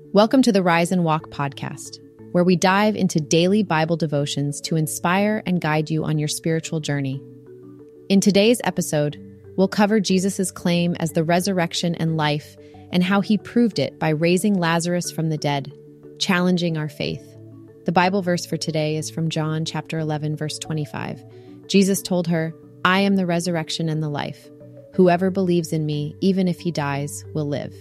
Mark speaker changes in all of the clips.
Speaker 1: Welcome to the Rise and Walk podcast, where we dive into daily Bible devotions to inspire and guide you on your spiritual journey. In today's episode, we'll cover Jesus' claim as the resurrection and life and how he proved it by raising Lazarus from the dead, challenging our faith. The Bible verse for today is from John chapter 11, verse 25. Jesus told her, "I am the resurrection and the life. Whoever believes in me, even if he dies, will live."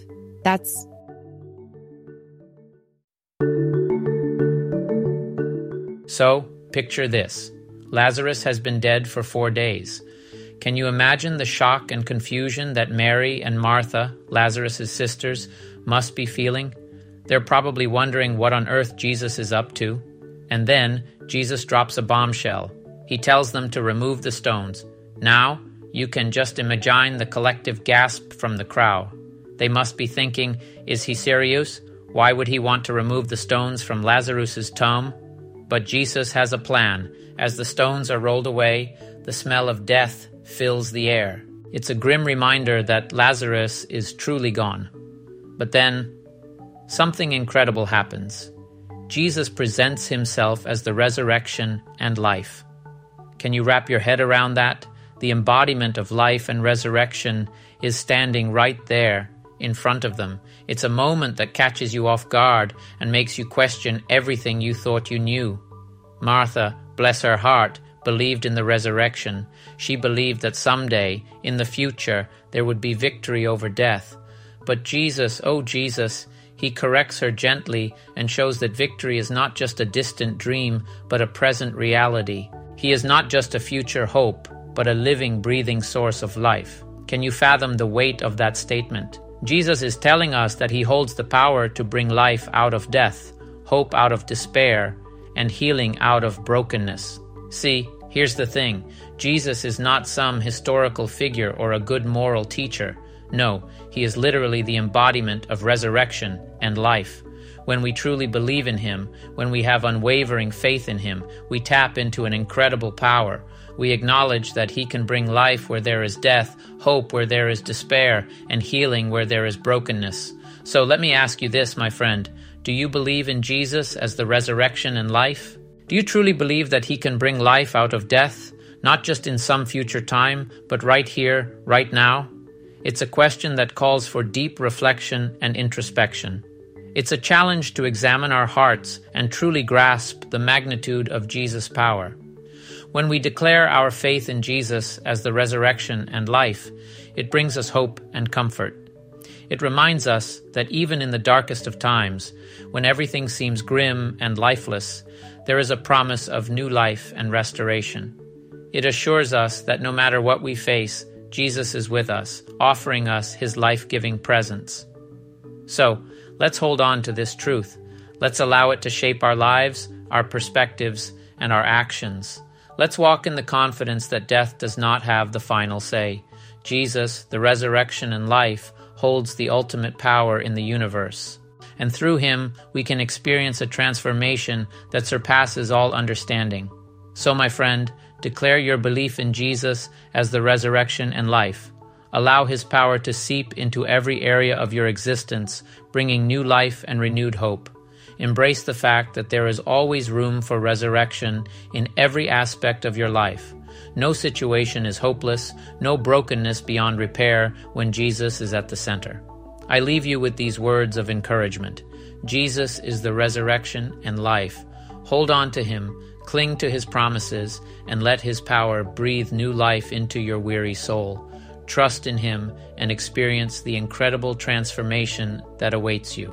Speaker 2: So, picture this. Lazarus has been dead for 4 days. Can you imagine the shock and confusion that Mary and Martha, Lazarus' sisters, must be feeling? They're probably wondering what on earth Jesus is up to. And then, Jesus drops a bombshell. He tells them to remove the stones. Now, you can just imagine the collective gasp from the crowd. They must be thinking, is he serious? Why would he want to remove the stones from Lazarus' tomb? But Jesus has a plan. As the stones are rolled away, the smell of death fills the air. It's a grim reminder that Lazarus is truly gone. But then, something incredible happens. Jesus presents himself as the resurrection and life. Can you wrap your head around that? The embodiment of life and resurrection is standing right there in front of them. It's a moment that catches you off guard and makes you question everything you thought you knew. Martha, bless her heart, believed in the resurrection. She believed that someday, in the future, there would be victory over death. But Jesus, oh Jesus, he corrects her gently and shows that victory is not just a distant dream, but a present reality. He is not just a future hope, but a living, breathing source of life. Can you fathom the weight of that statement? Jesus is telling us that he holds the power to bring life out of death, hope out of despair, and healing out of brokenness. See, here's the thing. Jesus is not some historical figure or a good moral teacher. No, he is literally the embodiment of resurrection and life. When we truly believe in him, when we have unwavering faith in him, we tap into an incredible power. We acknowledge that he can bring life where there is death, hope where there is despair, and healing where there is brokenness. So let me ask you this, my friend. Do you believe in Jesus as the resurrection and life? Do you truly believe that he can bring life out of death, not just in some future time, but right here, right now? It's a question that calls for deep reflection and introspection. It's a challenge to examine our hearts and truly grasp the magnitude of Jesus' power. When we declare our faith in Jesus as the resurrection and life, it brings us hope and comfort. It reminds us that even in the darkest of times, when everything seems grim and lifeless, there is a promise of new life and restoration. It assures us that no matter what we face, Jesus is with us, offering us his life-giving presence. So, let's hold on to this truth. Let's allow it to shape our lives, our perspectives, and our actions. Let's walk in the confidence that death does not have the final say. Jesus, the resurrection and life, holds the ultimate power in the universe. And through him, we can experience a transformation that surpasses all understanding. So, my friend, declare your belief in Jesus as the resurrection and life. Allow his power to seep into every area of your existence, bringing new life and renewed hope. Embrace the fact that there is always room for resurrection in every aspect of your life. No situation is hopeless, no brokenness beyond repair when Jesus is at the center. I leave you with these words of encouragement. Jesus is the resurrection and life. Hold on to him, cling to his promises, and let his power breathe new life into your weary soul. Trust in him and experience the incredible transformation that awaits you.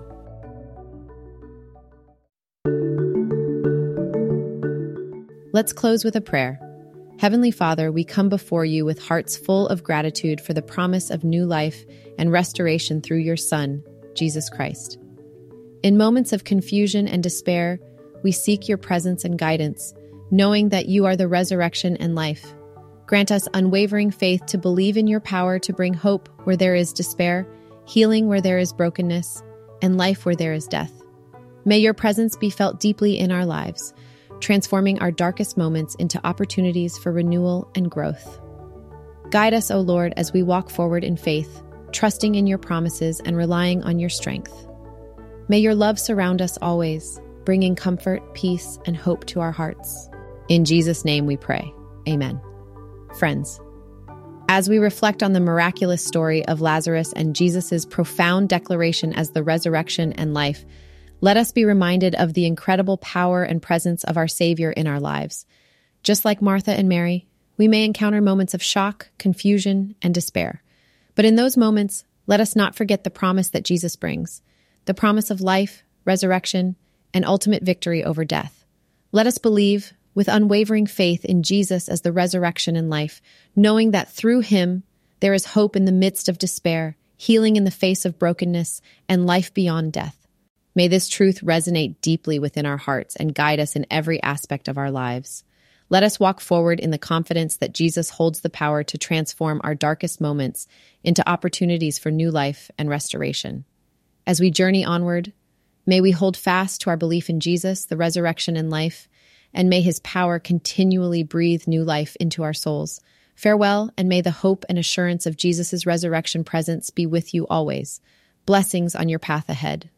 Speaker 1: Let's close with a prayer. Heavenly Father, we come before you with hearts full of gratitude for the promise of new life and restoration through your Son, Jesus Christ. In moments of confusion and despair, we seek your presence and guidance, knowing that you are the resurrection and life. Grant us unwavering faith to believe in your power to bring hope where there is despair, healing where there is brokenness, and life where there is death. May your presence be felt deeply in our lives, transforming our darkest moments into opportunities for renewal and growth. Guide us, O Lord, as we walk forward in faith, trusting in your promises and relying on your strength. May your love surround us always, bringing comfort, peace, and hope to our hearts. In Jesus' name we pray. Amen. Friends, as we reflect on the miraculous story of Lazarus and Jesus' profound declaration as the resurrection and life, let us be reminded of the incredible power and presence of our Savior in our lives. Just like Martha and Mary, we may encounter moments of shock, confusion, and despair. But in those moments, let us not forget the promise that Jesus brings, the promise of life, resurrection, and ultimate victory over death. Let us believe, with unwavering faith in Jesus as the resurrection and life, knowing that through him there is hope in the midst of despair, healing in the face of brokenness, and life beyond death. May this truth resonate deeply within our hearts and guide us in every aspect of our lives. Let us walk forward in the confidence that Jesus holds the power to transform our darkest moments into opportunities for new life and restoration. As we journey onward, may we hold fast to our belief in Jesus, the resurrection and life, and may his power continually breathe new life into our souls. Farewell, and may the hope and assurance of Jesus' resurrection presence be with you always. Blessings on your path ahead.